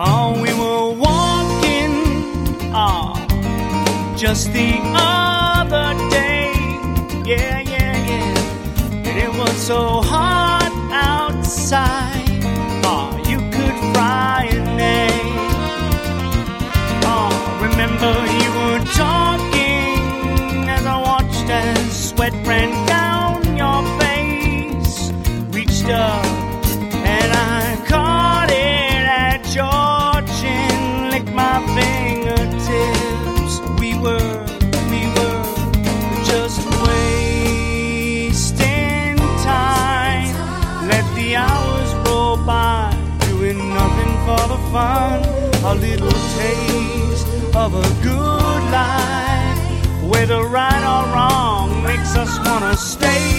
Oh, we were walking, just the other day. Yeah, yeah, yeah. And it was so hot outside. You could fry an egg. Remember you were talking as I watched as sweat ran down your face. Reached up and I caught it at your chin, licked my fingertips. We were just wasting time. Let the hours roll by, doing nothing for the fun. A little taste of a good life, whether right or wrong, makes us wanna stay